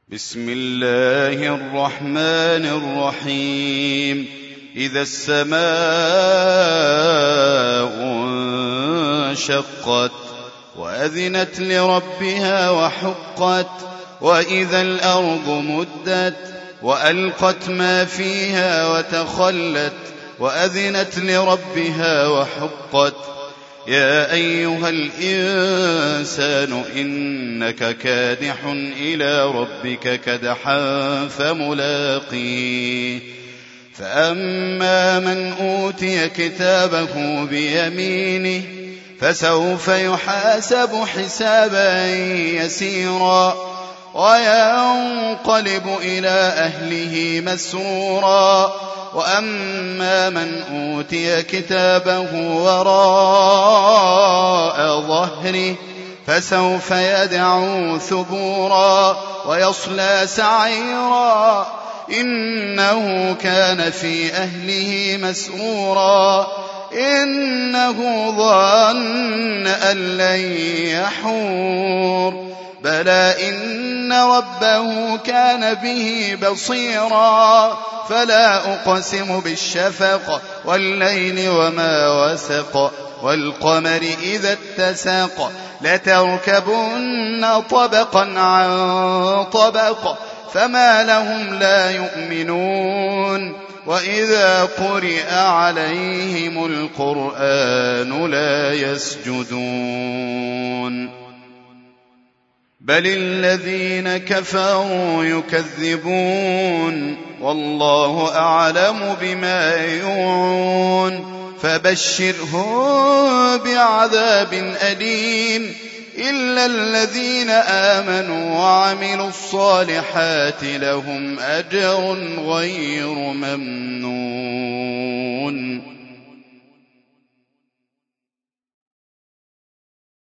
بسم الله الرحمن الرحيم. إذا السماء انشقت وأذنت لربها وحقت وإذا الأرض مدت وألقت ما فيها وتخلت وأذنت لربها وحقت. يا أيها الإنسان إنك كادح إلى ربك كدحا فملاقيه. فأما من أوتي كتابه بيمينه فسوف يحاسب حسابا يسيرا وينقلب إلى أهله مسرورا. وأما من أوتي كتابه وراء ظهره فسوف يدعو ثبورا ويصلى سعيرا إنه كان في أهله مسرورا إنه ظن أن لن يحور بلى إن ربه كان به بصيرا. فلا أقسم بالشفق والليل وما وسق والقمر إذا اتسق لتركبن طبقا عن طبق فما لهم لا يؤمنون. وإذا قرئ عليهم القرآن لا يسجدون بل الذين كفروا يكذبون والله أعلم بما يوعون. فبشرهم بعذاب أليم إلا الذين آمنوا وعملوا الصالحات لهم أجر غير ممنون.